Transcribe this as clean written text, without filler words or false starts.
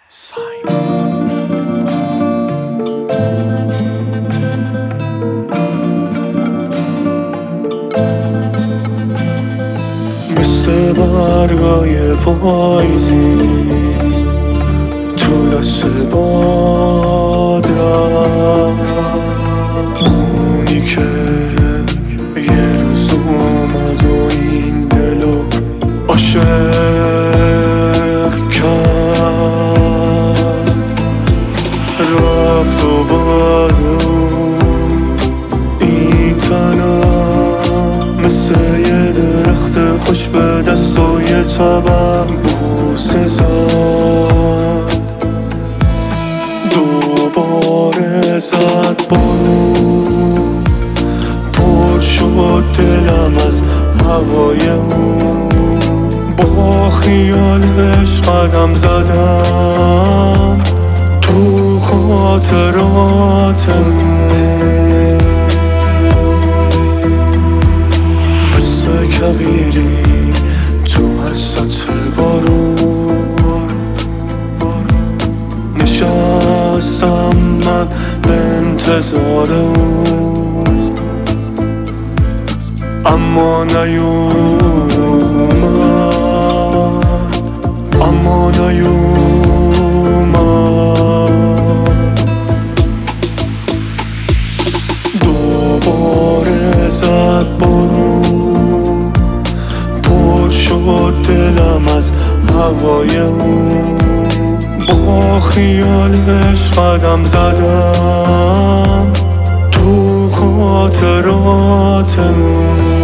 مثل برگای پاییزی تو دست باد رفت، اونی که یه روز اومد و این دلو عاشق کرد، رفت و بعد این تنها مثل یه درخت خوش به دست و یه تبم بوسه زد، دوباره زد بارون، پر شد دلم از هوای اون، با خیالش قدم زدم تو خاطراتمون، مثل کویری تو حسرت بارون نشستم من به انتظار اون، اما نیومد، دوباره زد بارون، پر شد دلم از هوای اون، با خیالش قدم زدم تو خاطراتمون.